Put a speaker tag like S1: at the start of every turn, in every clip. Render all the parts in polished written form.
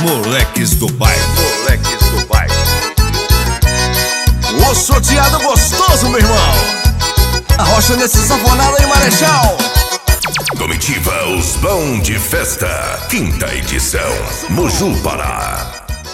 S1: Moleques do bairro.
S2: Moleques do bairro.
S3: O sorteado gostoso, meu irmão. Arrocha nesse safonado aí, Marechal.
S1: Comitiva Os Bão de Festa, 5ª edição, Moju, Pará.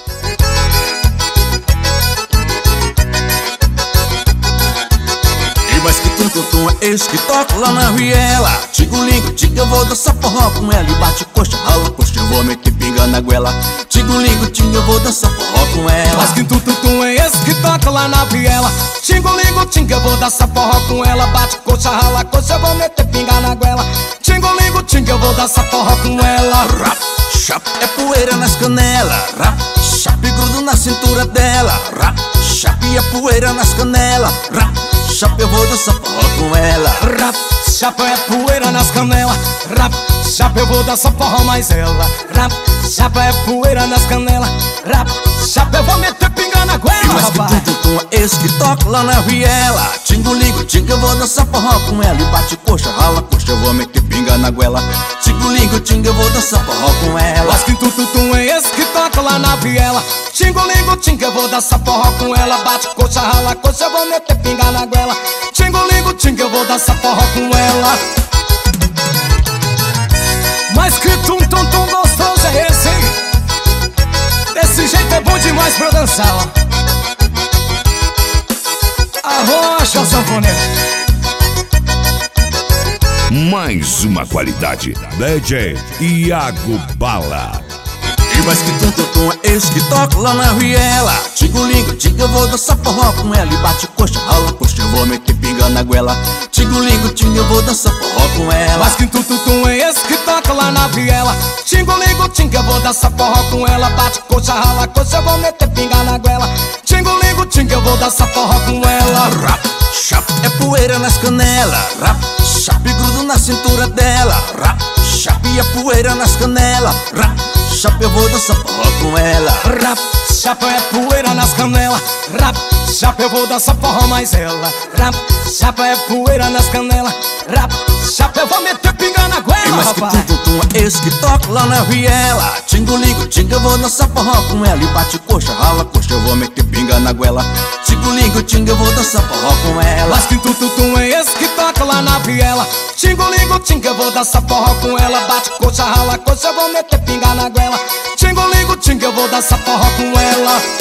S3: Mas que tum é esse que toca lá na viela. Tigo-ligo, eu vou dançar forró com ela. E bate coxa, rala coxa, eu vou meter pinga na goela. Tigo-ligo, eu vou dançar forró com ela.
S4: Mas que tum é esse que toca lá na viela. Tigo-ligo, eu vou dançar forró com ela. Bate coxa, rala coxa, eu vou meter pinga na goela. Tigo-ligo, eu vou dançar forró com ela.
S3: Rap, chap, é poeira nas canelas. Rap, chap, grudo na cintura dela. Rap, chap, é poeira nas canelas. Rap, chap, eu vou dançar forró com ela.
S4: Rap, chapa é poeira nas canelas. Rap, chapa eu vou dançar forró mais ela. Rap, chapa é poeira nas canelas. Rap, chapa eu vou meter pinga na goela.
S3: Mas que tum é esse que toca lá na viela. Tigo-ligo, eu vou dançar forró com ela. E bate coxa, rala coxa, eu vou meter pinga na goela. Tigo-ligo, eu vou dançar forró com ela.
S4: Mas que tum é esse que toca lá na viela. Tigo-ligo, eu vou dançar forró com ela. Bate coxa, rala coxa, eu vou meter pinga na goela. Tigo-ligo, eu vou dançar forró com ela. Mas que tum gostoso é esse, hein? Desse jeito é bom demais pra dançar, ó. Arrocha, sanfoneiro.
S1: Mais uma qualidade, DJ Iago Bala.
S3: Mas que tum é esse que toca lá na viela. Tigo-ligo, eu vou dançar forró com ela. E bate coxa, rala coxa, eu vou meter pinga na goela. Tigo-ligo, eu vou dançar forró com ela.
S4: Mas que tum é esse que toca lá na viela. Tigo-ligo, eu vou dançar forró com ela. Bate coxa, rala coxa, eu vou meter pinga na goela. Tigo-ligo, eu vou dançar forró com ela.
S3: Rap, chap, é poeira nas canelas. Rap, chap, grudo na cintura dela. Rap, chap, é poeira nas canelas. Rap, chap, eu vou dançar forró com ela.
S4: Rap, chapa é poeira nas canelas. Rap, chapa eu vou dançar forró mais ela. Rap, chapa é poeira nas canelas. Rap, chapa eu vou meter pinga na goela.
S3: Mas que tum é esse que toca lá na viela. Tigo-ligo, eu vou dançar forró com ela. E bate coxa, rala coxa, eu vou meter pinga na goela. Tigo-ligo, eu vou dançar forró com ela.
S4: Mas que tum é esse que toca lá na viela. Tigo-ligo, eu vou dançar forró com ela. Bate coxa, rala coxa, eu vou meter pinga na goela. Tigo-ligo, eu vou dançar forró com ela.